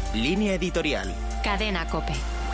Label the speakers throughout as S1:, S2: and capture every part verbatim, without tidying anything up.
S1: Línea editorial.
S2: Cadena COPE.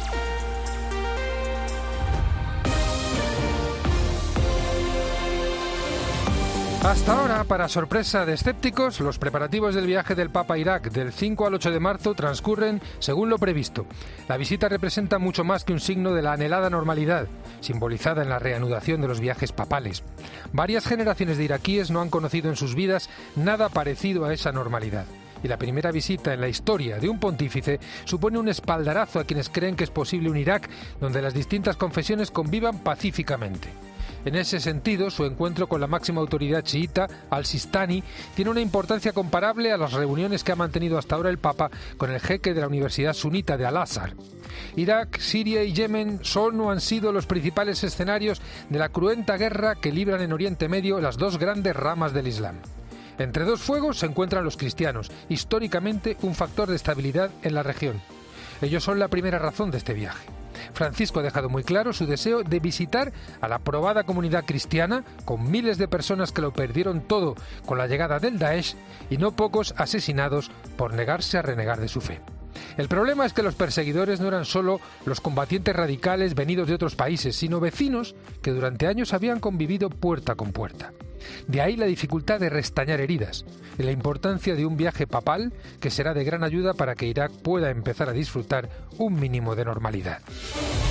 S3: Hasta ahora, para sorpresa de escépticos, los preparativos del viaje del Papa a Irak del cinco al ocho de marzo transcurren según lo previsto. La visita representa mucho más que un signo de la anhelada normalidad, simbolizada en la reanudación de los viajes papales. Varias generaciones de iraquíes no han conocido en sus vidas nada parecido a esa normalidad. Y la primera visita en la historia de un pontífice supone un espaldarazo a quienes creen que es posible un Irak donde las distintas confesiones convivan pacíficamente. En ese sentido, su encuentro con la máxima autoridad chiita, al-Sistani, tiene una importancia comparable a las reuniones que ha mantenido hasta ahora el Papa con el jeque de la Universidad Sunita de Al-Azhar. Irak, Siria y Yemen son o han sido los principales escenarios de la cruenta guerra que libran en Oriente Medio las dos grandes ramas del Islam. Entre dos fuegos se encuentran los cristianos, históricamente un factor de estabilidad en la región. Ellos son la primera razón de este viaje. Francisco ha dejado muy claro su deseo de visitar a la probada comunidad cristiana, con miles de personas que lo perdieron todo con la llegada del Daesh y no pocos asesinados por negarse a renegar de su fe. El problema es que los perseguidores no eran solo los combatientes radicales venidos de otros países, sino vecinos que durante años habían convivido puerta con puerta. De ahí la dificultad de restañar heridas y la importancia de un viaje papal que será de gran ayuda para que Irak pueda empezar a disfrutar un mínimo de normalidad.